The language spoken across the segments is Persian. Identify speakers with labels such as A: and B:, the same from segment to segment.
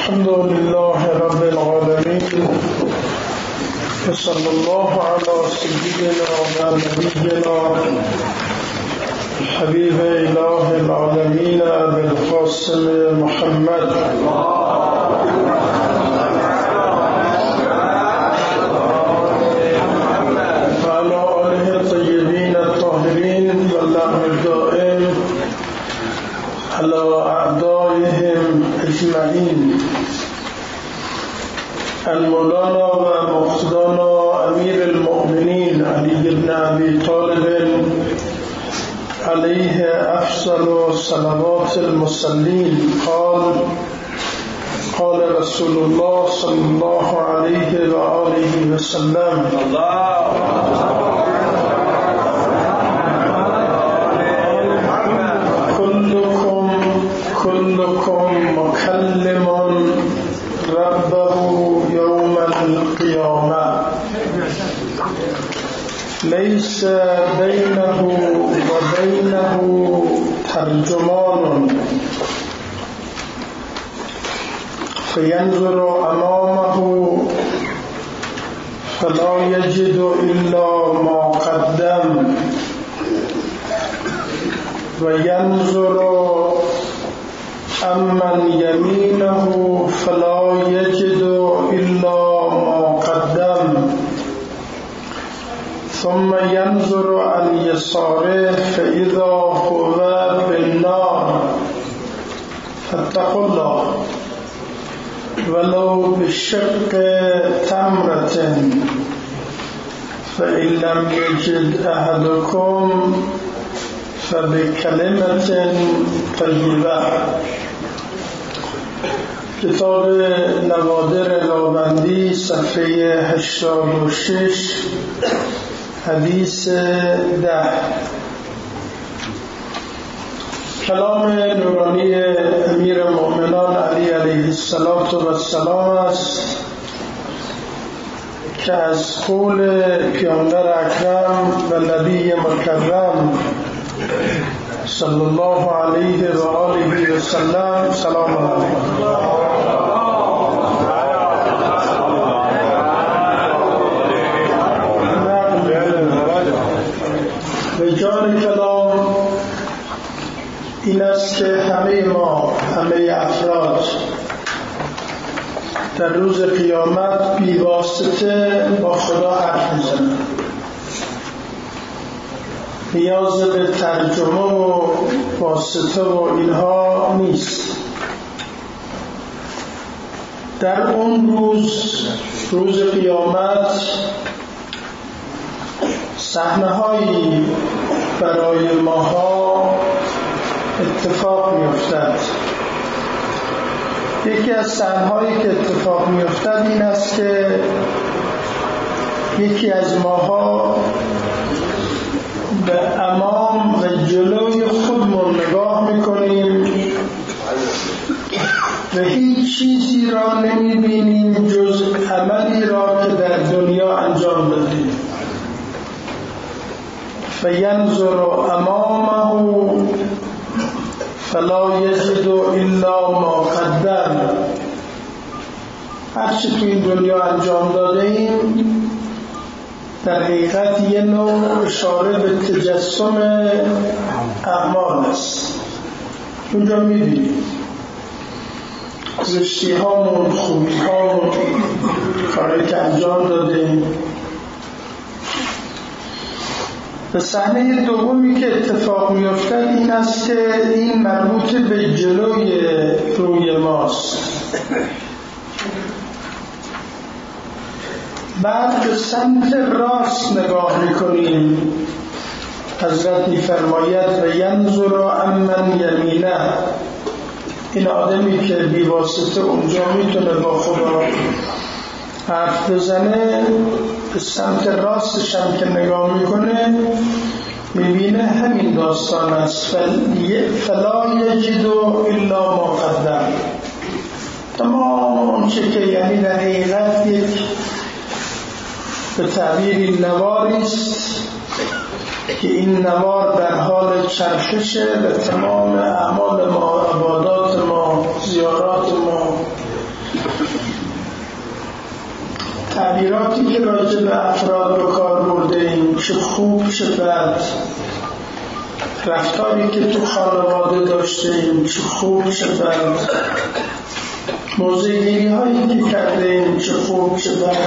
A: الحمد لله رب العالمين وصلى الله على سيدنا ونبينا حبيب إله العالمين أبي القاسم محمد وعلى آله الطيبين الطاهرين واللعنة الدائم على أعدائهم أجمعين. المولانا ومقتدانا أمير المؤمنين علي بن أبي طالب عليه أفضل صلوات المصلين قال رسول الله صلى الله عليه وآله وسلم كلكم مكلم ربه يوم القيامة ليس بينه وبينه ترجمان فينظر أمامه فلا يجد إلا ما قدم وينظر أمن يمينه فلا يجد إلا ما قدم ثم ينظر عن يساره فإذا هو بالنار فاتقوا الله ولو بشق تمرة فإن لم يجد أحدكم فبكلمة طيبة. کتاب نوادر لاوندی صفحه 86 حدیث 10. کلام نورانی امیر المؤمنان علی علیه السلام است که از قول پیامبر اکرم و نبی مکرم صلی الله علیه و آله و سلم سلام علیکم. رجال کلام این است که همه افراد در روز قیامت بی واسطه با خدا حرف میزنند. نیاز به ترجمه و واسطه و اینها نیست. در اون روز قیامت صحنه‌هایی برای ماها اتفاق می‌افتد. یکی از صحنه‌هایی که اتفاق می‌افتد این است که یکی از ماها به امام و جلوی خودمون نگاه میکنیم و هیچ چیزی را نمیبینیم جز عملی را که در دنیا انجام دادیم. فینظر امامه فلا یجد الا ما قدم. هرچی تو این دنیا انجام داده ایم در حقیقت یه نوع اشاره به تجسم اعمال است. اونجا می‌بینید زشتی هامون، خوبی هامون، کاری که انجام دادیم. به صحنه دومی که اتفاق می‌افتد این است که این مربوط به جلوی روی ماست. بعد به سمت راست نگاه میکنیم. حضرت میفرماید و ینظر امن یمینه. این آدمی که بیواسطه اونجا میتونه با خدا حرف بزنه به سمت راستش هم که نگاه میکنه میبینه همین داستان است. فلا یجد الا ما قدم. تمام اون چه که یعنی در حقیقت یک به تعبیر نواری است که این نوار در حال چرخشه و تمام اعمال ما، عبادات ما، زیارات ما، تعبیراتی که راجع به افراد به کار برده ایم، چه خوب چه بد، رفتاری که تو خانواده داشته ایم، چه خوب چه بد، موضع‌گیری هایی که کرده ایم، چه خوب چه بد،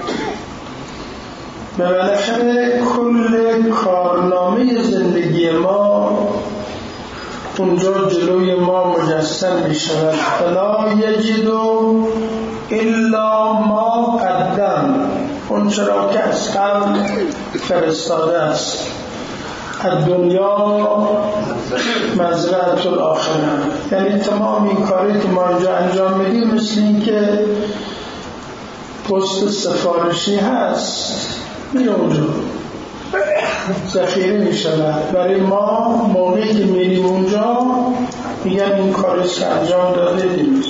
A: به بالاخره کل کارنامه زندگی ما اونجا جلوی ما مجسم می شود. فلا یجدو الا ما قدم، اون چرا که از قبل فرستاده است. الدنیا مزرعة الاخره، یعنی تمام این کاری که ما اینجا انجام میدیم مثل این که پست سفارشی هست، میره اونجا ذخیره میشود برای ما. موقعی که میریم اونجا میگن این کاری که انجام داده دیمز.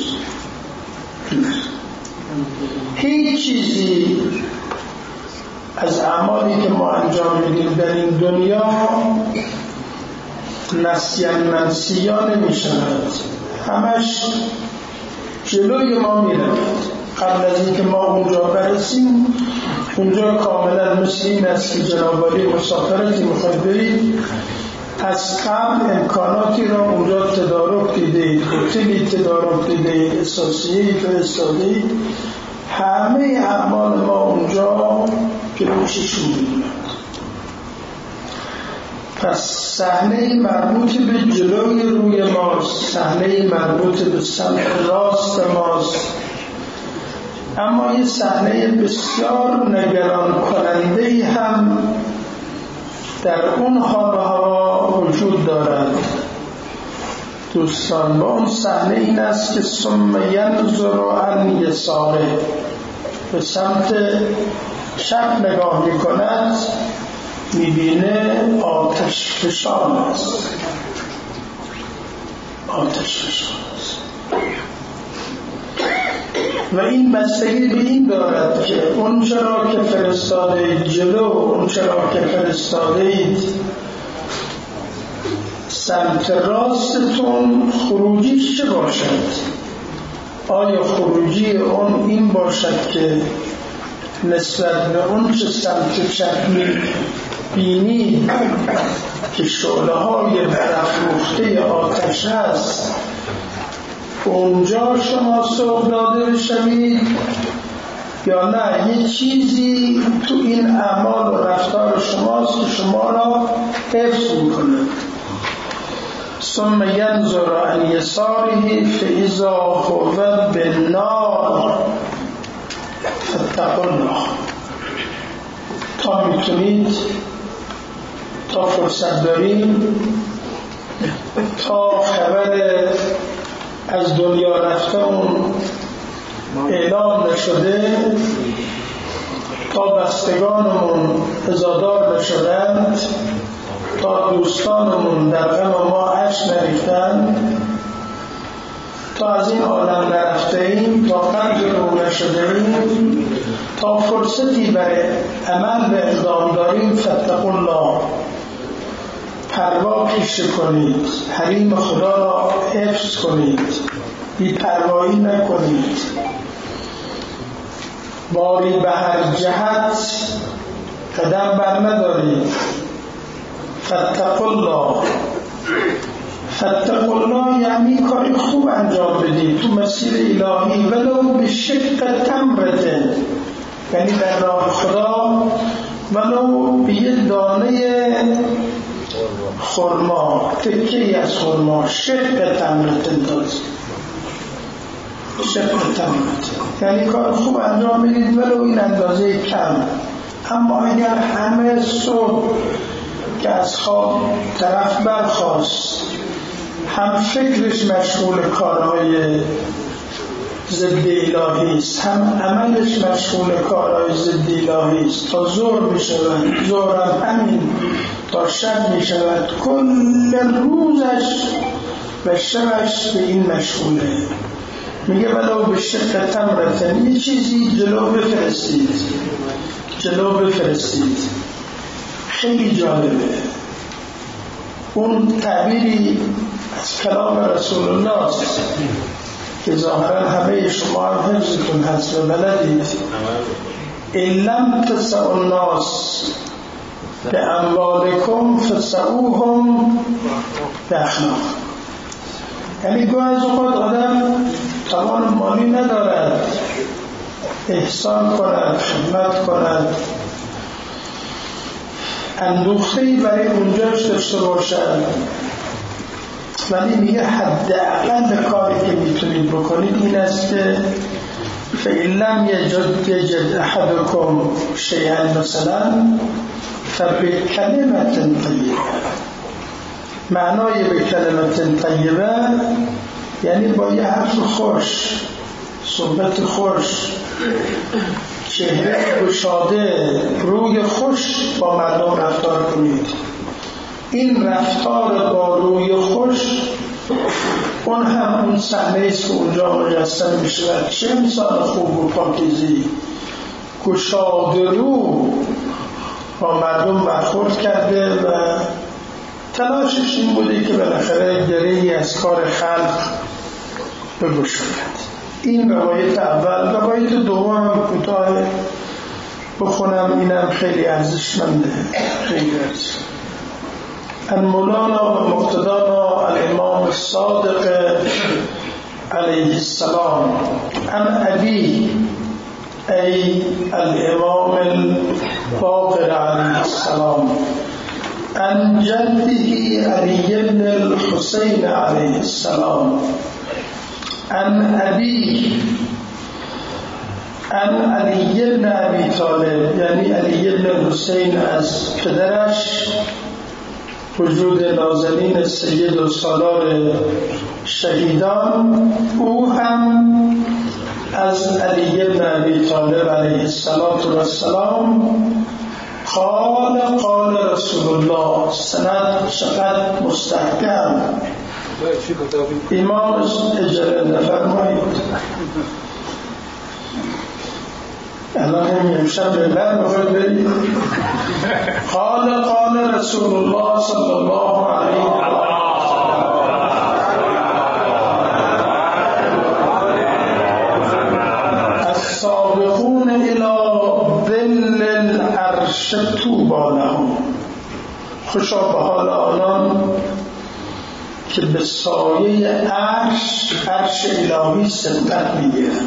A: هیچ چیزی از اعمالی که ما انجام میدیم در این دنیا نسیان منسیان نمیشود، همش جلوی ما میرود. قبل از اینکه ما اونجا برسیم، اونجا کاملا مثل این است که جناب عالی مسافرتی میخواید برید، از قبل امکاناتی را اونجا تدارک دیدید، هتلی تدارک دیدید، اساسیه‌ای فرستادید، همه اعمال ما اونجا جلوی چشم می‌بینید. پس صحنه مربوط به جلوی روی ماست، صحنه مربوط به سمت راست ماست، اما یه صحنه بسیار نگران کننده هم در اون حال و هوا وجود دارد دوستان. با اون صحنه این است که ثم ینظر عن یساره، به سمت چپ نگاه میکند، میبینه آتش فشان است. آتش فشان است و این بستگی به این دارد که اون چرا که فرستاده جلو، اون چرا که فرستاده اید سمت راستتون، خروجیش چه باشد؟ آیا خروجی اون این باشد که نسبت به اون چه سمت چپ بینید که شعله های برافروخته آتش است، اونجا شما سوق داده بشوید، یا نه یه چیزی تو این اعمال و رفتار شماست که شما را حفظ میکنه؟ ثم ینظر عن یساره فاذا هو بالنار فاتقوا الله. تا میتونید، تا فرصت داریم، تا خبر از دنیا رفتمون اعلام نشده، تا بستگانمون عزادار نشدند، تا دوستانمون در غم ما اشک نریختند، تا از این عالم نرفته ایم، تا قبض رو نشده ایم، تا فرصتی برای عمل به اقدام داریم، فاتقوا الله، پروا پیشه کنید، حریم خدا را حفظ کنید، بی پروایی نکنید، باری به هر جهت قدم بر ندارید. فاتقوا الله، فاتقوا الله یعنی کاری خوب انجام بدید تو مسیر الهی، ولو به شق تمرته، یعنی در راه خدا ولو به یه دانه خرما، تکه‌ای از خرما، شق تمرته داد، شق تمرته یعنی کار خوب انجام بدید ولو این اندازه کم. اما اگر همه صبح که از خواب طرف برخاست، هم فکرش مشغول کارهای ضد الهی است، هم عملش مشغول کارهای ضد الهی است، تا ظهر می شود، ظهر هم همین، تا شب می شود، کل روزش و شبش به این مشغوله. میگه ولو به شق تمرتن، یه چیزی جلو بفرستید، جلو بفرستید. خیلی جالبه اون تعبیری از کلام رسول الله است که ظاهرا همه شما هم حفظتون هست و بلدید. ان لم تسعوا الناس باموالکم فسعوهم باخلاقکم. یعنی گاهی از اوقات آدم توان مالی ندارد احسان کند، خدمت کند، اندوخته‌ای برای اونجاش داشته باشد، ولی میگه حداقل کاری که میتونید بکنید این است که فإن لم یجد احدکم شیئا مثلا فبکلمة طیبه. معنای به کلمت طیبه یعنی با یه حرف خوش، صحبت خوش، چهره گشاده، روی خوش با مردم رفتار کنید. این رفتار با روی خوش اون هم اون صحنه است که اونجا مجسم میشه. چه انسان خوب و پاکیزی گشاده رو با مردم برخورد کرده و تلاشش این بوده که بالاخره گره‌ای از کار خلق بگشاید. این روایت اول. روایت دوم هم کوتاه بخونم، اینم خیلی ارزشمنده، خیلی ارزشمنده. ان مولانا و مقتدانا الامام الصادق علیه السلام ان ابی ای الامام الباقر علیه السلام ان جده علی بن الحسین علیه السلام ان ابی ان علی بن ابی طالب، یعنی علی بن حسین از پدرش وجود نازنین سید و سالار شهیدان، او هم از علی بن ابی طالب علیه السلام قال قال رسول الله. سند چقدر مستحکم. امام اجاره نفرمایید. الان امشب به بر بخواید برید. قال قال رسول الله صلی الله علیه و السابقون الى ظل العرش طوبی لهم. خوشا به حال آنان که به سایه عرش الهی سبقت میگیرند.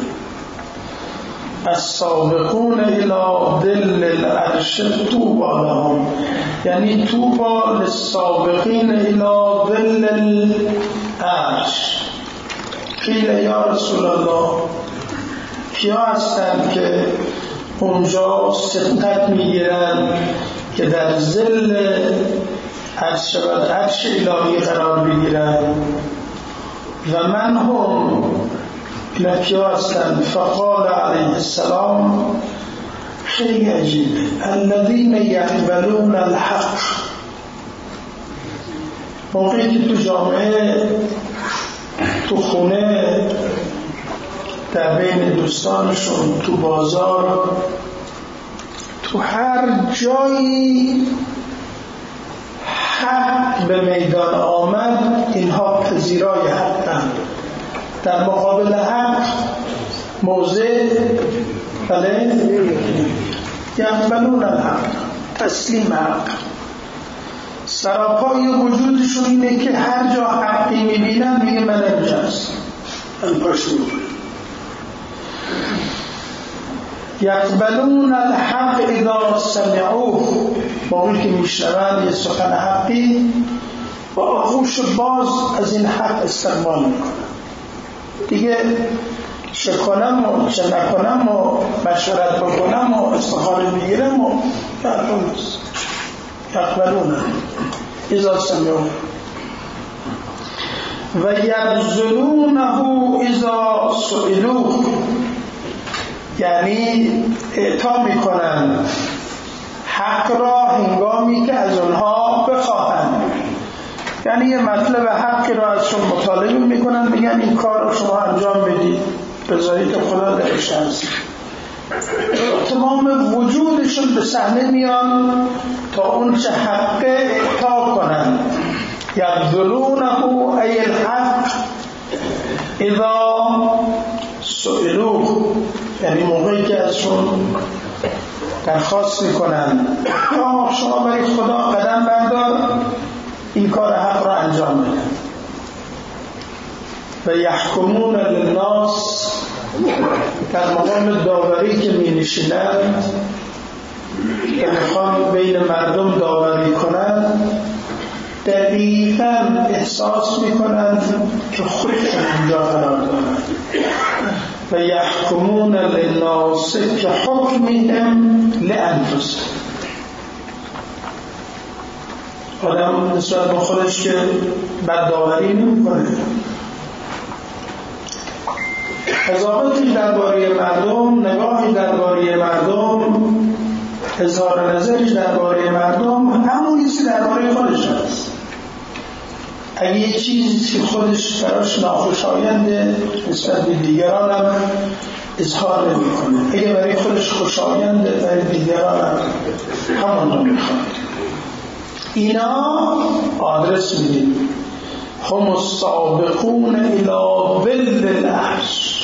A: السابقون الى ظل العرش طوبی لهم، یعنی طوبی للسابقین الى ظل العرش. قیل یا رسول الله، کیا هستند که اونجا سبقت میگیرند که در ظل عرش الهی قرار بگیرند؟ و من هم کیا هستند؟ فقال علیه السلام، خیلی عجیبه، الذین یقبلون الحق. موقعی که تو جامعه، تو خونه، در بین دوستانشون، تو بازار، تو هر جایی حق به میدان آمد، اینها پذیرای حقند. در مقابل حق موضع بله یقبلون الحق، تسلیم حق. سراپای وجودشون اینه که هر جا حقی میبینن میگه من اینجاست، من پشت میکنم. یقبلون الحق اذا سمعوه، موقعی که میشنوند یه سخن حقی با آغوش باز از این حق استقبال میکنن. دیگه چه کنم و چه نکنم و مشورت بکنم و استخاره بگیرم و یقبلون اذا سمعوه و یبذلونه اذا سئلوه، یعنی اعطا میکنن حق را هنگامی که از اونها بخواهند. یعنی یه مطلب حقی را ازشون مطالبه میکنن، میگن این کار رو شما انجام بدید، بذارید که خدا درش هست. تمام وجودشون به صحنه میان تا اون چه حق اعطا کنن. یبذلونه ای الحق اذا سئلوه، یعنی موقعی که ازشون درخواست میکنن شما برای خدا قدم بردار، این کار حق را انجام بده. و یحکمون للناس، در مقام داوری که می نشینند که میخوان بین مردم داوری کنند، دقیقاً احساس میکنند که خودشون اینجا قرار دارند. و یحکمون للناس که حکمهم لانفسهم. آدم نسبت به خودش که بد داوری نمیکنه، قضاوتی درباره مردم، نگاهی درباره مردم، اظهار نظری درباره مردم همون چیزی درباره خودش هست. اگه یه چیزی که خودش براش ناخوشاینده نسبت به دیگران هم اظهار نمی‌کنه، اگه برای خودش خوشاینده برای دیگران هم همون رو می‌خواد. اینا آدرس میدیم هم السابقون الی ظل العرش.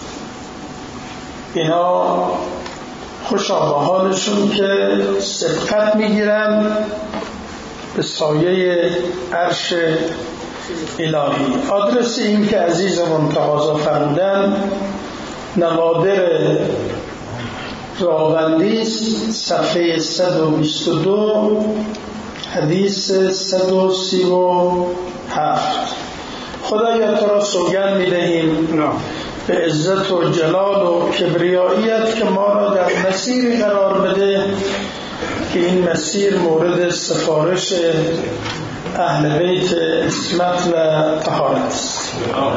A: اینا خوشا به حالشون که سبقت میگیرن به سایه عرش الهی. آدرس این که عزیزمون تقاضا فرمودن نوادر راوندی صفحه 122 حدیث 137. خدایا تو را سوگند می‌دهیم به عزت و جلال و کبریاییت که ما را در مسیری قرار بده که این مسیر مورد سفارش اهل بیت عصمت و طهارت است.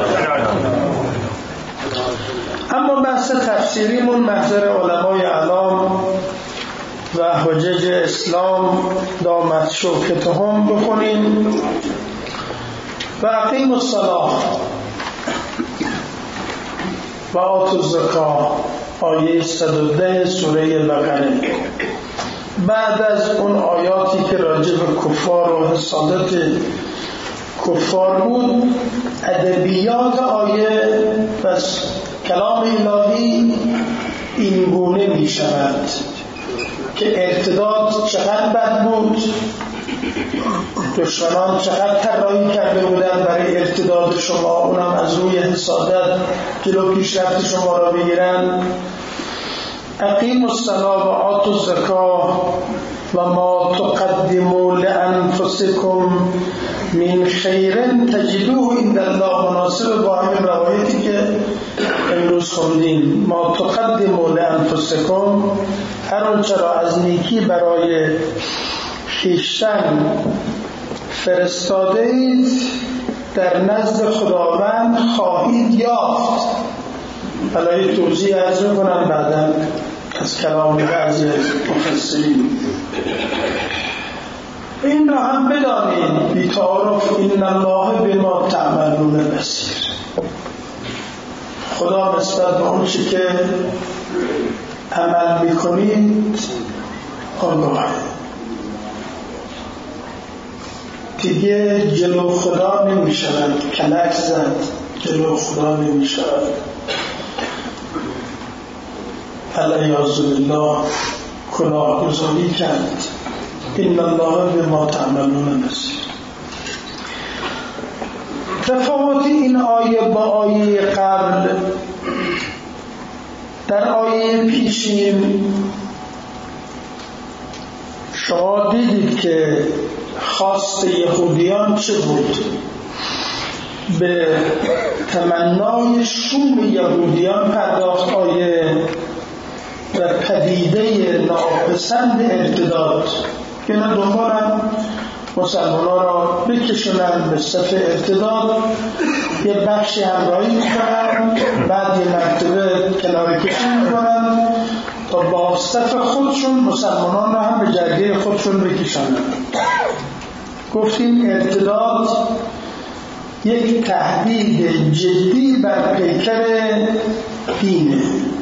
A: اما بحث تفسیریمون محضر علمای اعلام و حجج اسلام دامت شوکتهم بخونیم. و اقیموا الصلاة و آتوا الزکاة، آیه 110 سوره بقره. بعد از اون آیاتی که راجع به کفار و حسادت کفار بود، ادبیات آیه و کلام الهی این گونه می شود که ارتداد چقدر بد بود، دشمنان چقدر طراحی کرده بودن برای ارتداد شما، اونم از روی حسادت جلو پیشرفت شما را بگیرن. اقیموا الصلاة و آتوا الزکاة و ما تقدموا لانفسکم من خیر تجدوه عند الله، مناسب با همین روایتی که امروز خوندیم. ما تقدموا لانفسکم، هر آنچه را از نیکی برای خویشتن فرستاده اید در نزد خداوند خواهید یافت. حالا توضیح عرض کنم بعداً از کلام بعضی از مفسرین. این را هم بدانید بی‌تعارف ان الله بما تعملون بصیر. خدا نسبت به اون چی که عمل میکنید آگاهه. دیگه جلو خدا نمیشود کلک زد، جلو خدا نمیشود علیاذ بالله کلاه گذاری کرد. ان الله بما تعملون بصیر. تفاوت این آیه با آیه قبل، در آیه پیشین شما دیدید که خواست یهودیان چه بود؟ به تمنای شوم یهودیان پرداخت آیه و پدیده ناپسند ارتداد که اینا دنبالن مسلمان ها را بکشونن به صف ارتداد، یه بخشی همراهی میکنن، بعد یه مرتبه کنار کشی میکنن تا با صف خودشون مسلمانان را هم به جرگه خودشون بکشونن. گفتیم ارتداد یک تهدید جدی بر پیکر دینه.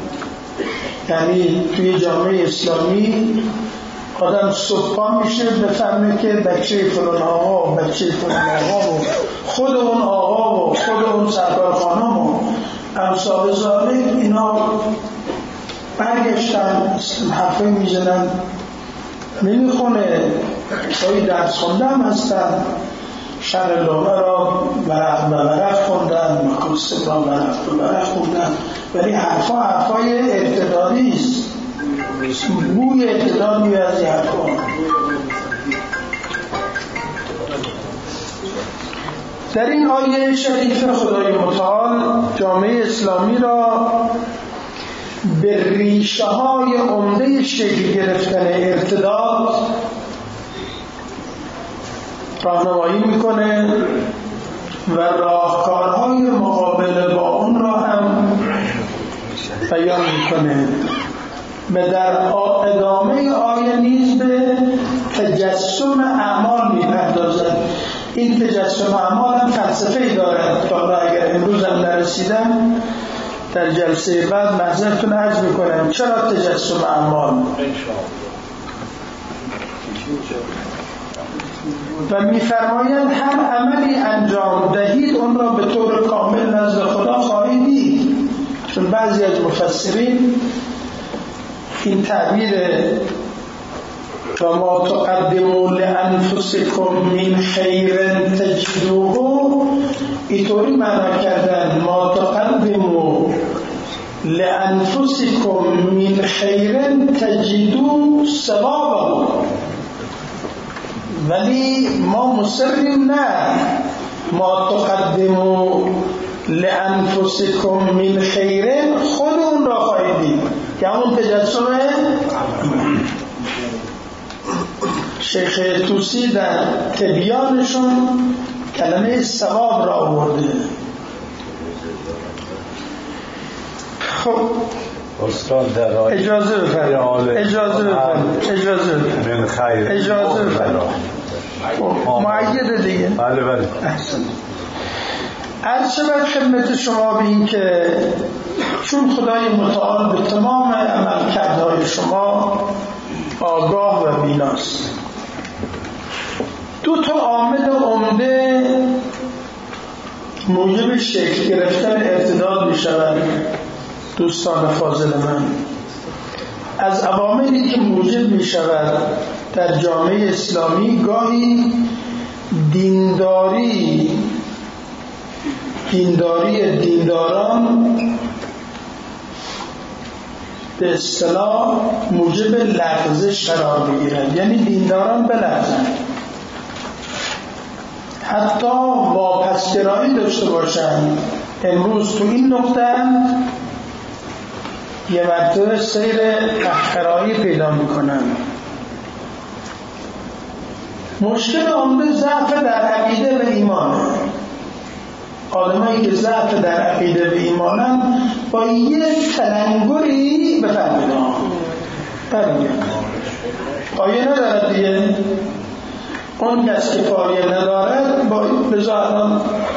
A: یعنی توی جامعه اسلامی آدم صبح میشه بفهمه که بچه فلان آقا و بچه فلان آقا و خود اون آقا و خود اون سردار خانم و امثال ذالک اینا برگشتن حرفایی میزنن نمیخونه، توی درس خوندم هستن، شر لومه را ورق به ورق خوندن، مکاسب را ورق به ورق خوندن، ولی حرفای اعتدادی است، بوی اعتداد میاد از این حرفا. در این آیه شریف خدای متعال جامعه اسلامی را به ریشه های عمده شکل گرفتن ارتداد راهنمایی میکنه و راهکارهای مقابله با اون را هم بیان میکنه و در ادامه آیه نیز به تجسم اعمال میپردازد. این تجسم اعمال هم فلسفه‌ای دارد که اگر امروز هم نرسیدم در جلسه بعد محضرتون عرض میکنم چرا تجسم اعمال، و میفرمایند هر عملی انجام دهید اون را به طور کامل نزد خدا خواهید دید. چون بعضی از مفسرین این تعبیر و ما تقدموا لانفسکم من خیر تجدوه اینطوری معنا کردن ما تقدموا لانفسکم من خیر تجدوا ثوابه، ولی ما مصریم نه ما تقدموا لانفسکم من خیر خود اون را خواهید دید که همون تجسمه. شیخ توسی در تبیانشون کلمه ثواب را آورده. خب اجازه بفرمایید معید دیگه.
B: بله
A: احسن. عرض شود خدمت شما به این که چون خدای متعال به تمام عملکردهای شما آگاه و بیناست، دو تا عامل عمده موجب شکل گرفتن ارتداد می شود. دوستان فاضل من، از عواملی که موجب می شود در جامعه اسلامی گاهی دینداران به اصطلاح موجب لغزش قرار بگیرند، یعنی دینداران بلغزند، حتی واپسگرایی داشته باشند. امروز تو این نقطه یه مرتبه سیر اخرایی پیدا میکنن. مشکل عمده ضعف در عقیده و ایمانه. آدمایی که ضعف در عقیده و ایمانن با یک تلنگری بفهمیدن برمیگن. پایه ندارد دیگه. اون کس که پایه ندارد با بزارن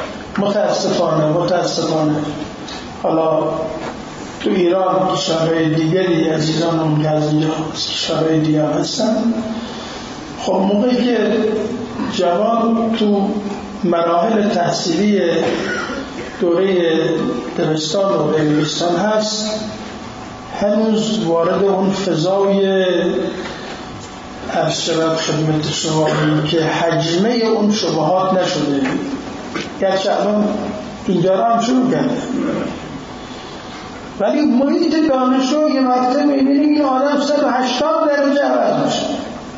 A: متاسفانه حالا تو ایران کشورهای دیگری عزیزانم که از اینجا کشورهای دیگر هستن، خب موقعی که جوان تو مراحل تحصیلی دوره دبستان و دبیرستان هست، هنوز وارد اون فضای عرض شود خدمت شما که حجمه اون شبهات نشده. گرچه الان اینجا را هم شروع کرده، ولی محیط دانشجو یه مرتبه می‌بینیم یه آدم 180 درجه عوض میشه.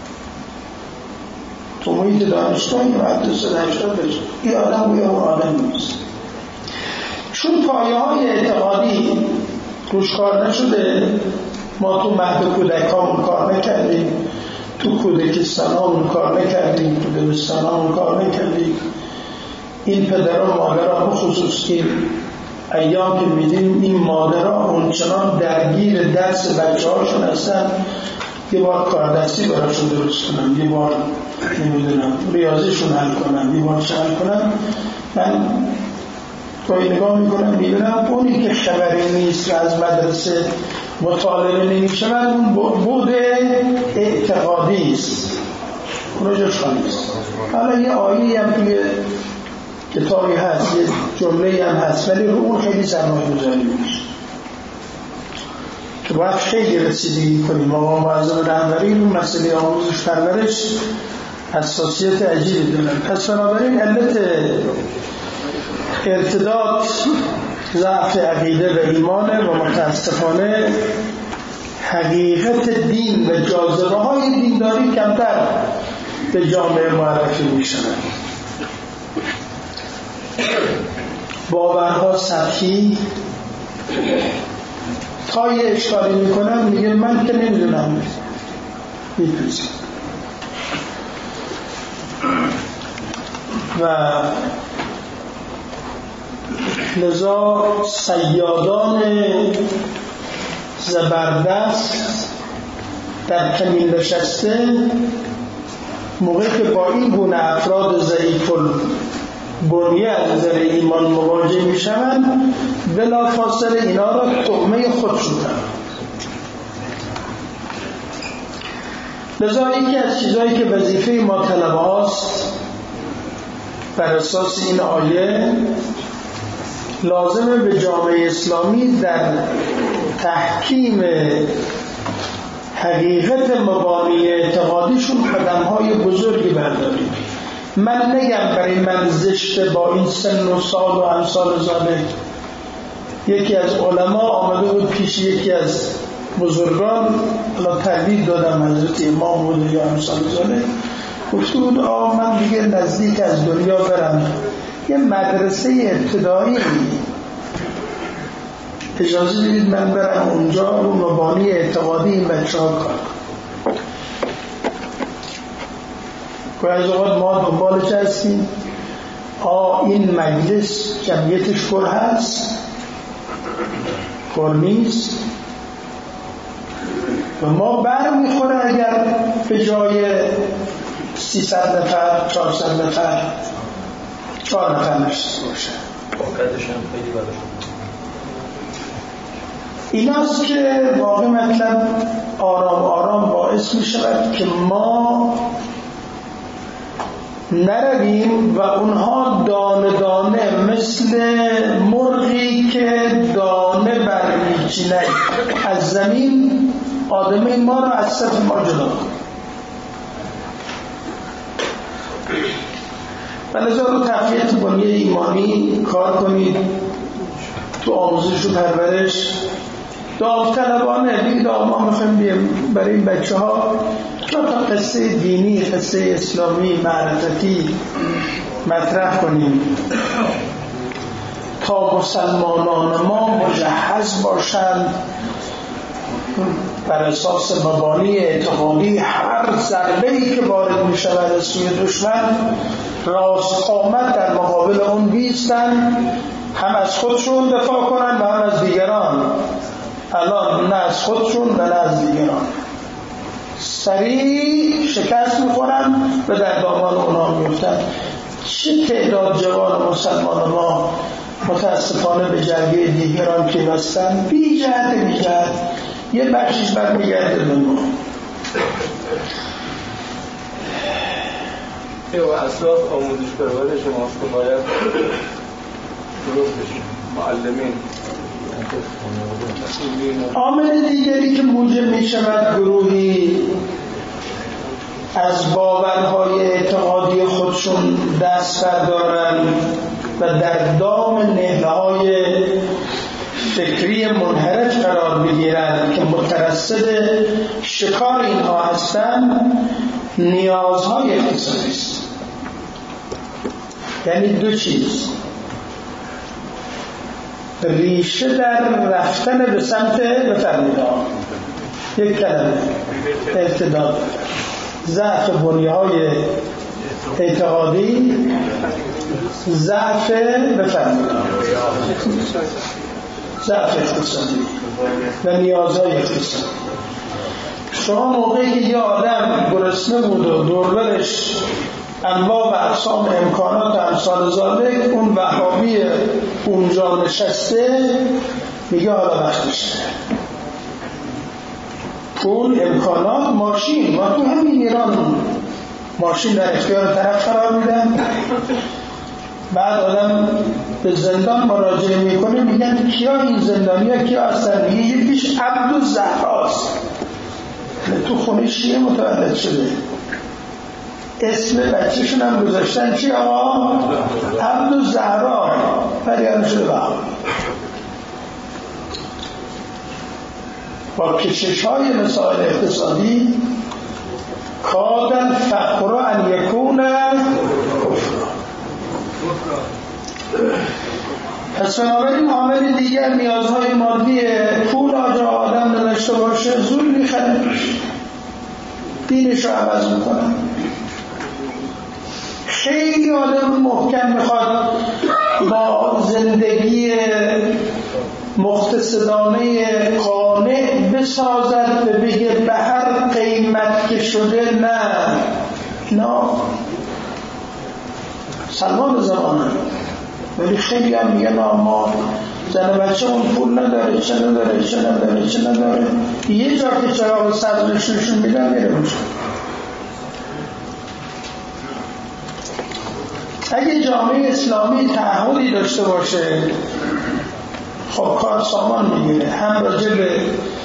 A: تو محیط دانشجو یه مرتبه 180 درجه این آدم و یه آدم نیست. چون پایه‌های اعتقادی روش کار نشده، ما تو مهد کودکامون کار نکردیم، تو کودکستانامون کار نکردیم، تو دبستانامون کار نکردیم. این پدرها مادرها بخصوص که ایام که میدیم این مادرها اونچنان درگیر درس بچه هاشون هستن، یه بار کاردستی براشون درست کنن، یه بار نمیدونم ریاضیشون حل کنن، یه بار چه حل کنن. من توی نگاه میکنم میبینم اونی که خبری نیست و از مدرسه مطالبه نمیشه، اون بود اعتقادی است، اون رو جاش خالی است. حالا یه آیه هم توی کتابی هست، یه جمله هم هست، ولی رو اون خیلی سرمایه گذاری میشه. که باید خیلی رسیدگی کنیم. آقا معظم رهبری رو مسئله آموزش پرورش حساسیت عجیبی دارن. پس بنابراین علت ارتداد ضعف عقیده و ایمانه و متاسفانه حقیقت دین و جاذبه های دینداری کمتر به جامعه معرفی می شود. باورها سطحی، تا یه اشکالی میکنم میگه من که نمیدونم میپیزم و لذا صیادان زبردست در کمین نشسته موقعی که با این گونه افراد ضعیف البنیه از نظر ایمان مواجه می شوند بلافاصله اینا را طعمه خود شدن. لذا یکی از چیزهایی که وظیفه ما طلبه هاست بر اساس این آیه لازمه به جامعه اسلامی در تحکیم حقیقت مبانی اعتقادیشون قدم‌های بزرگی برداریم. من نگم برای من زشته با این سن و سال و امثال زاده. یکی از علما آمده بود پیش یکی از بزرگان، الان تقلید دادم حضرت امام بود یا امثال زاده، گفته بود من دیگه نزدیک از دنیا برم، یه مدرسه ابتدایی اجازه بدید من برم اونجا رو مبانی اعتقادی این بچه ها کار کنم. از اوقات ما دنبالش هستیم این مجلس جمعیتش پر هست پر نیست و ما بر میخوره اگر به جای 300 نفر 400 نفر 4 نفر نشسته باشه. ایناست که واقع مطلب آرام آرام باعث می شود که ما نرویم و اونها دانه دانه مثل مرغی که دانه برمیچینه از زمین آدمه ما را از صف ما جدا کنیم. و لذا رو تقویت بنیه ایمانی کار کنید تو آموزش و پرورش داوطلبانه. بگید ما میخوایم بیم برای این بچه ها تا قصه دینی، قصه اسلامی، معرفتی مطرح کنیم تا مسلمانان ما مجهز باشند بر اساس مبانی اعتقادی هر ضربه‌ای که وارد می شود از سوی دشمن راست آمد در مقابل اون بیستن، هم از خودشون دفاع کنن و هم از دیگران. الان نه از خودشون و نه از دیگران سریع شکست میخورن و در دامان اونا میفتن. چه تعداد جوان مسلمان ما متاسفانه به جرگه دیگران پیوستن بی جهت یه بخشش برمیگرده به ما.
B: اساس آموزش پرورش ماست که باید درست بشیم. معلمین
A: عامل دیگری که موجب می شود گروهی از باورهای اعتقادی خودشون دست بردارن و در دام نهله‌های فکری منحرف قرار بگیرن که مترصد شکار اینها هستن، نیازهای اقتصادی است. یعنی دو چیز: ریشه در رفتن به سمت بفرمیدان، یک کلمه ارتداد، ضعف بنیه‌های اعتقادی، ضعف بفرمیدان، ضعف اقتصادی و نیازهای اقتصادی. شما موقعی که یه آدم گرسنه بود و دوربرش انواع و اقسام امکانات امثال ذالک، اون وهابی اونجا نشسته میگه حالا وقتشه، پول، امکانات، ماشین. ما تو همین ایران ماشین در اختیار طرف قرار میدن، بعد آدم به زندان مراجعه میکنه میگن کیا این زندانیا کیا هستن؟ یکیش عبد الزهر تو خونه شیعه متولد شده، اسم بچه‌شون هم گذاشتن چی آقا؟ عبدالزهرا، ولی شده با کشش‌های مسائل اقتصادی کاد الفقر ان یکون کفرا. پس بنابراین عامل دیگر نیازهای مادی، پول آدم نداشته باشه زور میخره، دینش رو عوض میکنه. خیلی آدم محکم میخواد با زندگی مقتصدانه قانع بسازد و بگه به هر قیمت که شده نه. اینا سلمان زمانه، ولی خیلی هم میگن ما زن بچه اون پول نداره، چه نداره. یه جا که چراغ سبزش نشون میدن میره اونجا. اگه جامعه اسلامی تعهدی داشته باشه خب کار سامان میگیره، هم راجع به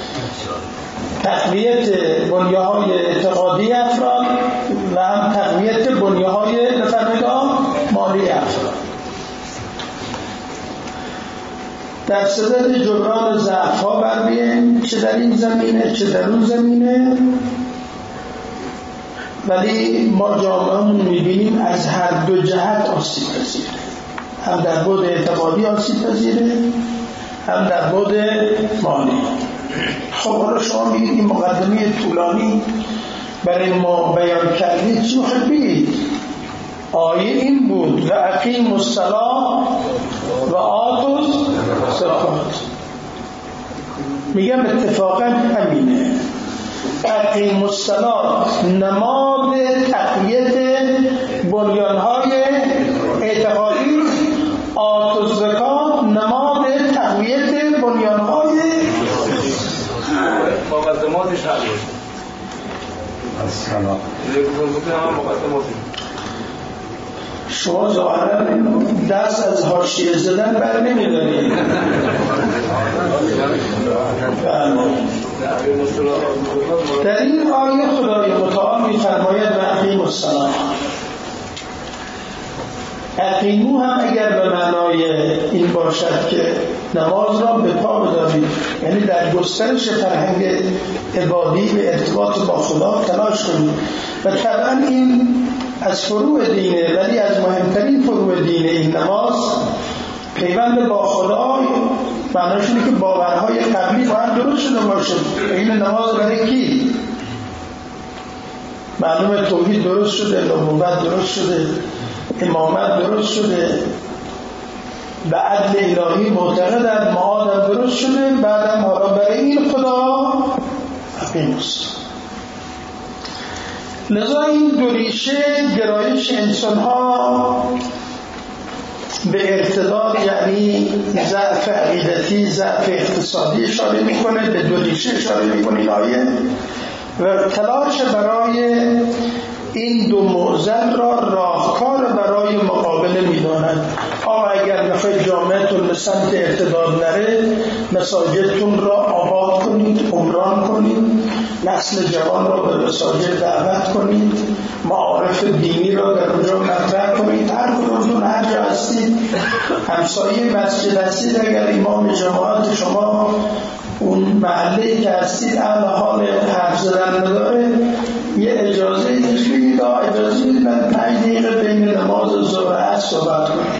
A: تقویت بنیه‌های اعتقادی افراد و هم تقویت بنیه‌های مالی افراد. در صدد جبران ضعف‌ها برمیم، چه در این زمینه چه در اون زمینه. ولی ما جامعه‌مون می‌بینیم از هر دو جهت آسیب پذیره، هم در بعد اعتقادی آسیب پذیره، هم در بعد مالی. خب حالا شما میگید این مقدمه طولانی برای ما بیان کردید، چی میخواید بگید؟ آیه این بود و اقیموا الصلاة و آتوا الزکات. میگم اتفاقا همینه. اقیموا الصلاة نماد تقویت بنیانهای اعتقادی، آتوا الزکات نماد تقویت بنیانهای
B: مقدماتش هست.
A: شما ظاهرا دست از حاشیه زدن بر نمیدارید. در این آیه خدای متعال می‌فرماید و اقیموا الصلاة. اقیمو هم اگر به معنای این باشد که نماز را به پا بدارید، یعنی در گسترش فرهنگ عبادی به ارتباط با خدا تلاش کنید. و طبعا این از فروع دینه، ولی از مهمترین فروع دینه این نماز پیوند با خدا معناش اینه که باورهای قبلی باید درست شده باشه. این نماز برای کی؟ معلومه توحید درست شده، نبوت درست شده، امامت درست شده، به عدل الهی معتقدند، معادم درست شده، بعدم حالا برای این خدا اقیموا الصلاة. لذا این دو ریشه گرایش انسان‌ها به ارتداد، یعنی ضعف عقیدتی، ضعف اقتصادی اشاره میکنه، به دو ریشه اشاره میکنه این آیه، و تلاش برای این دو معضل را راهکار برای مقابله می‌داند. آقا اگر می‌خواید جامعه‌تون به سمت ارتداد نره، مساجدتون را آباد کنید، عمران کنید، نسل جوان را به مساجد دعوت کنید، معارف دینی را در اونجا مطرح کنید. هر کدومتون هر جا هستید، همسایه مسجد هستید، اگر امام جماعت شما اون محله‌ای که هستید اهل حال حرف زدن نداره، یه اجازه بگید، اجازه بدید من 5 دقیقه بین نماز ظهر و عصر صحبت کنم.